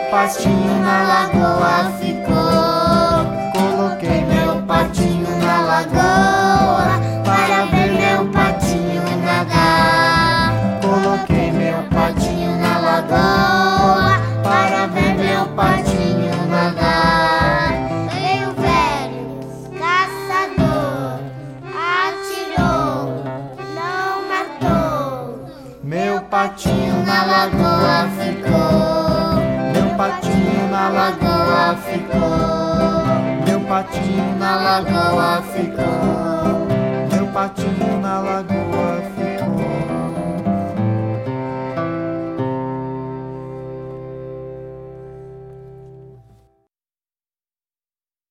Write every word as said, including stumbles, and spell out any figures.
patinho na lagoa ficou. Coloquei meu patinho na lagoa para ver meu patinho nadar. Coloquei meu patinho na lagoa para ver meu patinho nadar. Veio o velho caçador, atirou, não matou. Meu patinho na lagoa ficou. Meu patinho na lagoa ficou. Meu patinho na lagoa ficou.